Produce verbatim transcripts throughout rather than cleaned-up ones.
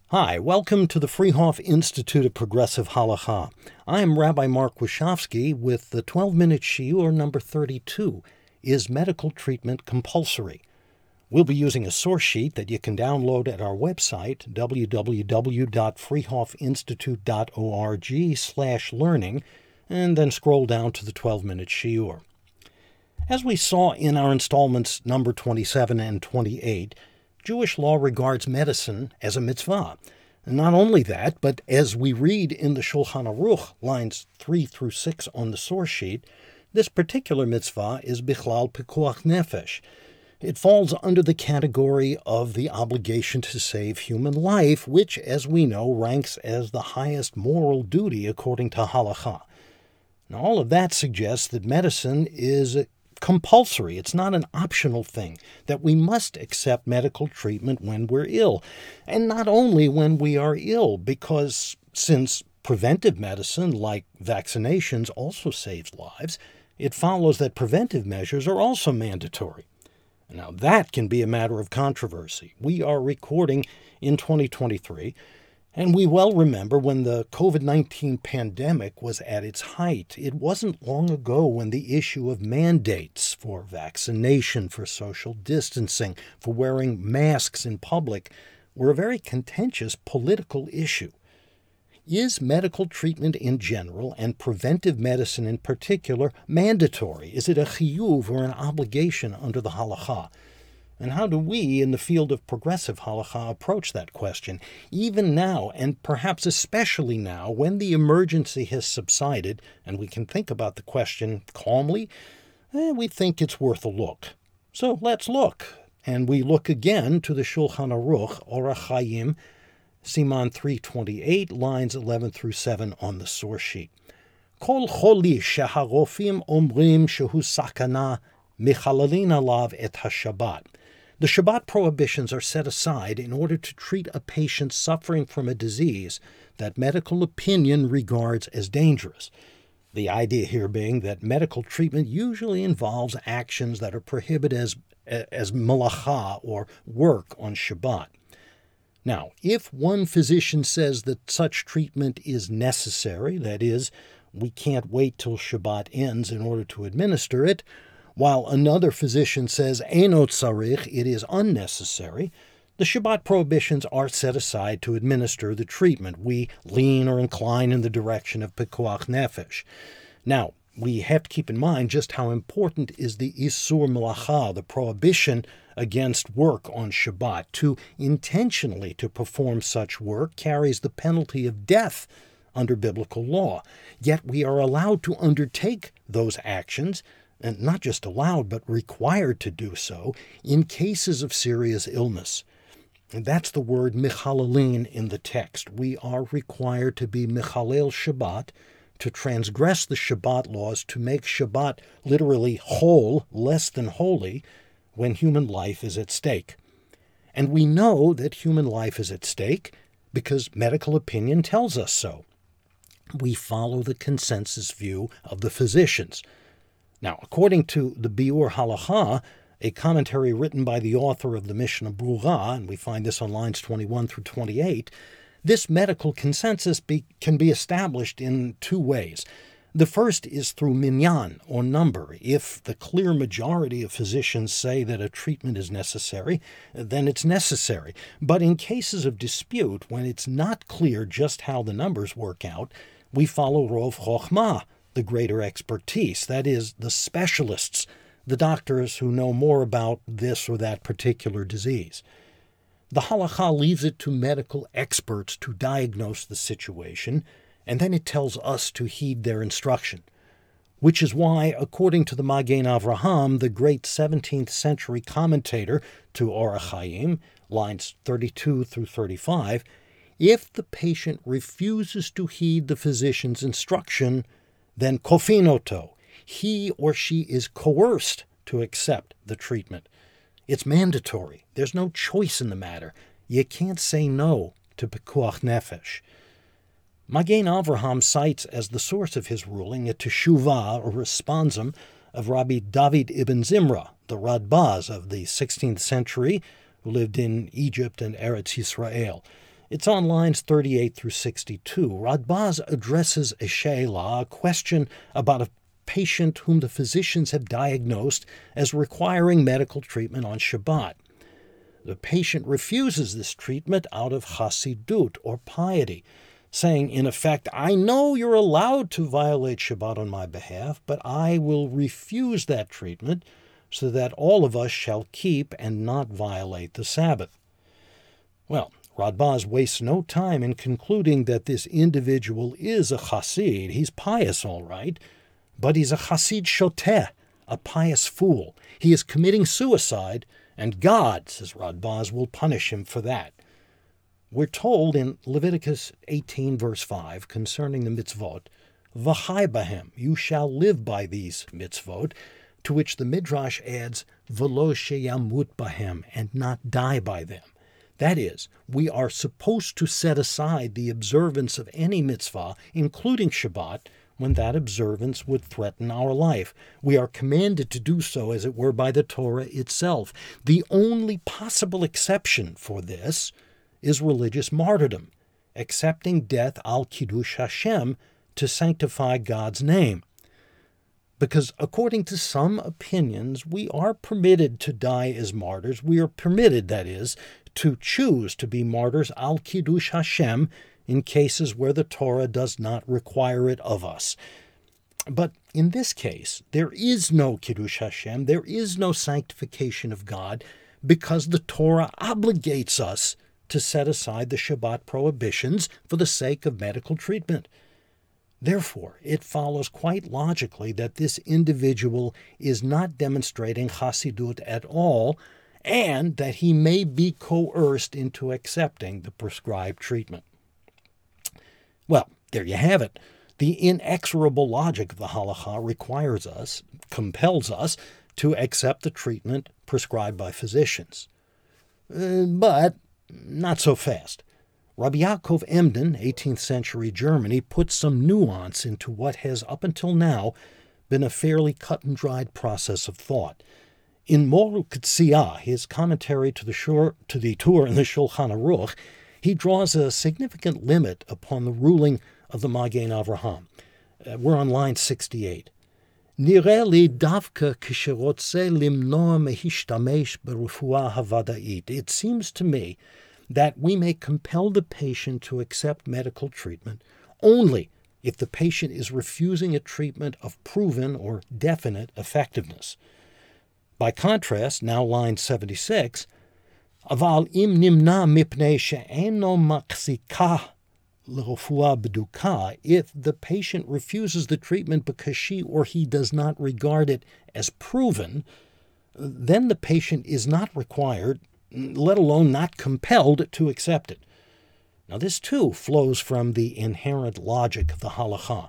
Hi, welcome to the Freehoff Institute of Progressive Halacha. I am Rabbi Mark Wachowski with the twelve-minute shiur number thirty-two, Is Medical Treatment Compulsory? We'll be using a source sheet that you can download at our website, w w w dot freehoff institute dot org slash learning, and then scroll down to the twelve-minute shiur. As we saw in our installments number twenty-seven and twenty-eight, Jewish law regards medicine as a mitzvah. And not only that, but as we read in the Shulchan Aruch, lines three through six on the source sheet, this particular mitzvah is Bichlal Pikuach Nefesh. It falls under the category of the obligation to save human life, which, as we know, ranks as the highest moral duty according to Halacha. Now, all of that suggests that medicine is compulsory. It's not an optional thing, that we must accept medical treatment when we're ill. And not only when we are ill, because since preventive medicine, like vaccinations, also saves lives, it follows that preventive measures are also mandatory. Now, that can be a matter of controversy. We are recording in twenty twenty-three, and we well remember when the covid nineteen pandemic was at its height. It wasn't long ago when the issue of mandates for vaccination, for social distancing, for wearing masks in public were a very contentious political issue. Is medical treatment in general, and preventive medicine in particular, mandatory? Is it a chiyuv or an obligation under the halacha? And how do we, in the field of progressive halacha, approach that question, even now, and perhaps especially now, when the emergency has subsided and we can think about the question calmly? Eh, we think it's worth a look. So let's look. And we look again to the Shulchan Aruch, Orach Chaim, Siman three twenty-eight, lines eleven through seven on the source sheet. Kol choli sheharofim omrim shehu sakana michalalin alav et hashabbat. The Shabbat prohibitions are set aside in order to treat a patient suffering from a disease that medical opinion regards as dangerous. The idea here being that medical treatment usually involves actions that are prohibited as, as malacha or work on Shabbat. Now, if one physician says that such treatment is necessary, that is, we can't wait till Shabbat ends in order to administer it, while another physician says, Eino tzarich, it is unnecessary, the Shabbat prohibitions are set aside to administer the treatment. We lean or incline in the direction of Pikuach Nefesh. Now, we have to keep in mind just how important is the Isur Melacha, the prohibition against work on Shabbat. To intentionally to perform such work carries the penalty of death under biblical law. Yet we are allowed to undertake those actions, and not just allowed, but required to do so, in cases of serious illness. And that's the word michalalin in the text. We are required to be michalel Shabbat, to transgress the Shabbat laws, to make Shabbat literally whole, less than holy, when human life is at stake. And we know that human life is at stake because medical opinion tells us so. We follow the consensus view of the physicians. Now, according to the Biur Halacha, a commentary written by the author of the Mishnah Brura, and we find this on lines twenty-one through twenty-eight, this medical consensus be, can be established in two ways. The first is through minyan, or number. If the clear majority of physicians say that a treatment is necessary, then it's necessary. But in cases of dispute, when it's not clear just how the numbers work out, we follow Rov Chochmah, the greater expertise, that is, the specialists, the doctors who know more about this or that particular disease. The halacha leaves it to medical experts to diagnose the situation, and then it tells us to heed their instruction. Which is why, according to the Magen Avraham, the great seventeenth century commentator to Orach Chaim, lines thirty-two through thirty-five, if the patient refuses to heed the physician's instruction, then kofinoto, he or she is coerced to accept the treatment. It's mandatory. There's no choice in the matter. You can't say no to Pikuach Nefesh. Magen Avraham cites as the source of his ruling a teshuvah, or responsum, of Rabbi David ibn Zimra, the Radbaz of the sixteenth century, who lived in Egypt and Eretz Yisrael. It's on lines thirty-eight through sixty-two. Radbaz addresses a she'elah, a question about a patient whom the physicians have diagnosed as requiring medical treatment on Shabbat. The patient refuses this treatment out of chassidut, or piety, saying, in effect, I know you're allowed to violate Shabbat on my behalf, but I will refuse that treatment so that all of us shall keep and not violate the Sabbath. Well, Radbaz wastes no time in concluding that this individual is a chassid. He's pious, all right, but he's a chassid shoteh, a pious fool. He is committing suicide, and God, says Radbaz, will punish him for that. We're told in Leviticus eighteen, verse five, concerning the mitzvot, V'chai bahem, you shall live by these mitzvot, to which the Midrash adds, V'lo sheyamut bahem, and not die by them. That is, we are supposed to set aside the observance of any mitzvah, including Shabbat, when that observance would threaten our life. We are commanded to do so, as it were, by the Torah itself. The only possible exception for this is religious martyrdom, accepting death al Kiddush Hashem to sanctify God's name. Because according to some opinions, we are permitted to die as martyrs. We are permitted, that is, to choose to be martyrs al Kiddush Hashem in cases where the Torah does not require it of us. But in this case, there is no Kiddush Hashem, there is no sanctification of God, because the Torah obligates us to set aside the Shabbat prohibitions for the sake of medical treatment. Therefore, it follows quite logically that this individual is not demonstrating chassidut at all, and that he may be coerced into accepting the prescribed treatment. Well, there you have it. The inexorable logic of the halakha requires us, compels us, to accept the treatment prescribed by physicians. Uh, but not so fast. Rabbi Yaakov Emden, eighteenth century Germany, puts some nuance into what has up until now been a fairly cut-and-dried process of thought. In Moruk Tziyah, his commentary to the, shur, to the Tur and the Shulchan Aruch, he draws a significant limit upon the ruling of the Magen Avraham. Uh, we're on line sixty-eight. Nireh li davka kisherotze limnoa mehishtamesh berufua havada'it. It seems to me that we may compel the patient to accept medical treatment only if the patient is refusing a treatment of proven or definite effectiveness. By contrast, now line seventy-six, Aval im nimna mipnei she'eno machzika l'rofua b'duka, if the patient refuses the treatment because she or he does not regard it as proven, then the patient is not required, let alone not compelled, to accept it. Now this too flows from the inherent logic of the halakha.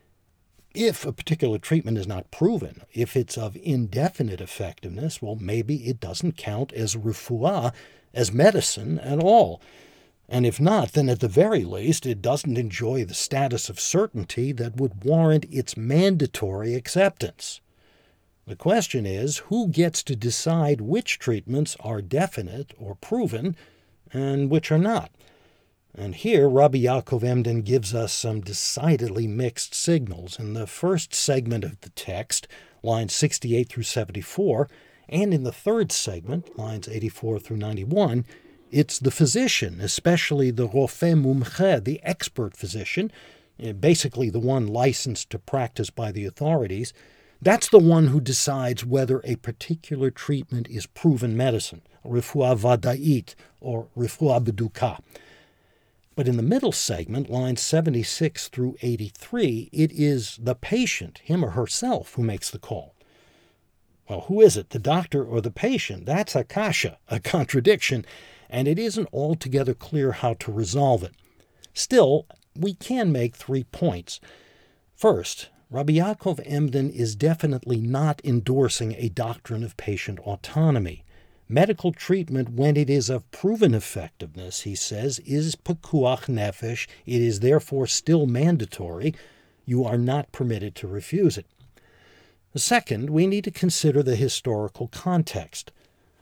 If a particular treatment is not proven, if it's of indefinite effectiveness, well, maybe it doesn't count as refuah, as medicine at all. And if not, then at the very least, it doesn't enjoy the status of certainty that would warrant its mandatory acceptance. The question is, who gets to decide which treatments are definite or proven and which are not? And here, Rabbi Yaakov Emden gives us some decidedly mixed signals. In the first segment of the text, lines sixty-eight through seventy-four, and in the third segment, lines eighty-four through ninety-one, it's the physician, especially the Rofeh Mumche, the expert physician, basically the one licensed to practice by the authorities. That's the one who decides whether a particular treatment is proven medicine, refuah vada'it, or refuah b'duka. But in the middle segment, lines seventy-six through eighty-three, it is the patient, him or herself, who makes the call. Well, who is it, the doctor or the patient? That's a kasha, a contradiction, and it isn't altogether clear how to resolve it. Still, we can make three points. First, Rabbi Yaakov Emden is definitely not endorsing a doctrine of patient autonomy. Medical treatment, when it is of proven effectiveness, he says, is pekuach nefesh. It is therefore still mandatory. You are not permitted to refuse it. Second, we need to consider the historical context.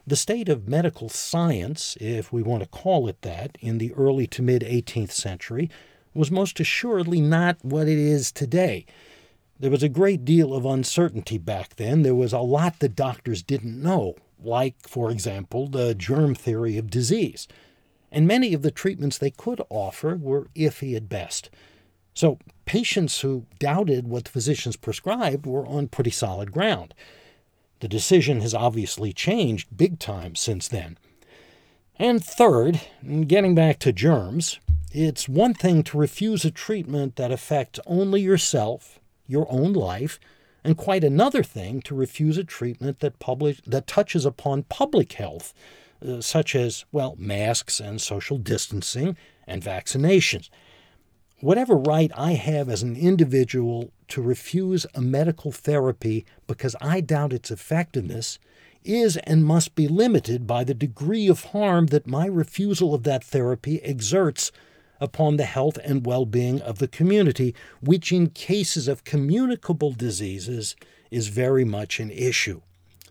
The state of medical science, if we want to call it that, in the early to mid-eighteenth century was most assuredly not what it is today. There was a great deal of uncertainty back then. There was a lot that doctors didn't know, like, for example, the germ theory of disease. And many of the treatments they could offer were iffy at best. So patients who doubted what the physicians prescribed were on pretty solid ground. The decision has obviously changed big time since then. And third, getting back to germs, it's one thing to refuse a treatment that affects only yourself, your own life, and quite another thing to refuse a treatment that public, that touches upon public health, uh, such as, well, masks and social distancing and vaccinations. Whatever right I have as an individual to refuse a medical therapy because I doubt its effectiveness is and must be limited by the degree of harm that my refusal of that therapy exerts upon the health and well-being of the community, which in cases of communicable diseases is very much an issue.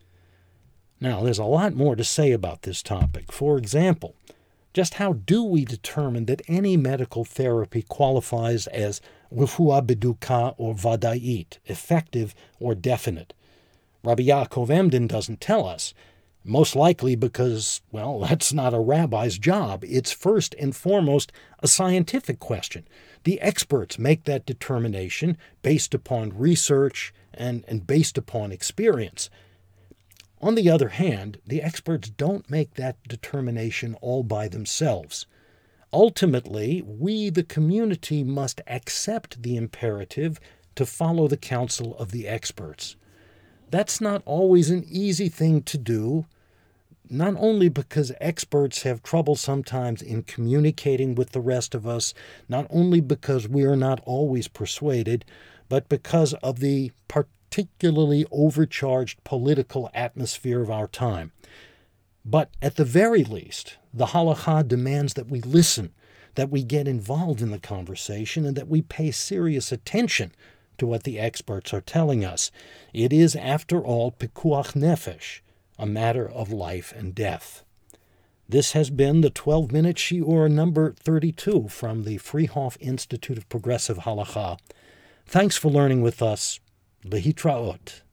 Now, there's a lot more to say about this topic. For example, just how do we determine that any medical therapy qualifies as refuah beduka or vada'it, effective or definite? Rabbi Yaakov Emden doesn't tell us, most likely because, well, that's not a rabbi's job. It's first and foremost a scientific question. The experts make that determination based upon research and, and based upon experience. On the other hand, the experts don't make that determination all by themselves. Ultimately, we, the community, must accept the imperative to follow the counsel of the experts. That's not always an easy thing to do, not only because experts have trouble sometimes in communicating with the rest of us, not only because we are not always persuaded, but because of the particularly overcharged political atmosphere of our time. But at the very least, the halakha demands that we listen, that we get involved in the conversation, and that we pay serious attention to what the experts are telling us. It is, after all, pikuach nefesh, a matter of life and death. This has been the twelve-minute shiur number thirty-two from the Freehoff Institute of Progressive Halakha. Thanks for learning with us. Lehitraot.